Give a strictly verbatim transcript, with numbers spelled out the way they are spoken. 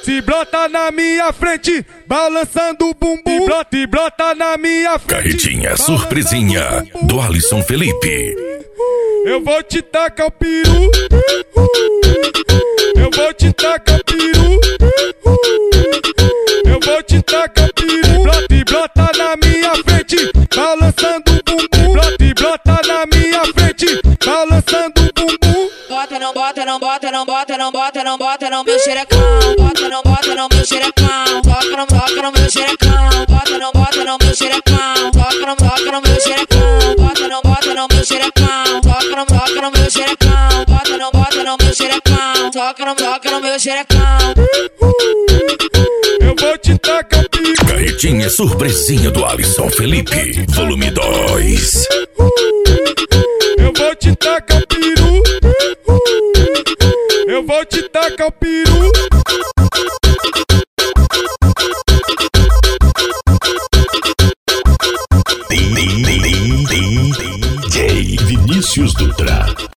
Se brota na minha frente, balançando o bumbum. Se brota, e brota na minha frente. Carretinha surpresinha do Alisson Felipe. Eu vou te tacar o peru. Eu vou te tacar o peru. Eu vou te tacar o peru. Brota e brota na minha frente, balançando o bumbum. Brota e brota na minha frente, balançando o bumbum. Bota, não bota, não bota, não bota, não bota, não bota no meu xerecão. Bota, não bota no meu xerecão. Toca, não toca no meu xerecão. Bota, não bota no meu xerecão. Toca, não toca no meu xerecão. Bota, não bota no meu xerecão. Toca, não toca no meu xerecão. Bota, não bota no meu xerecão. Toca, não toca no meu xerecão. Eu vou te tacar o peru. Carretinha surpresinha do Alisson Felipe, volume dois. Eu vou te tacar o peru. Eu vou te tacar o peru. D J Vinícius Dutra.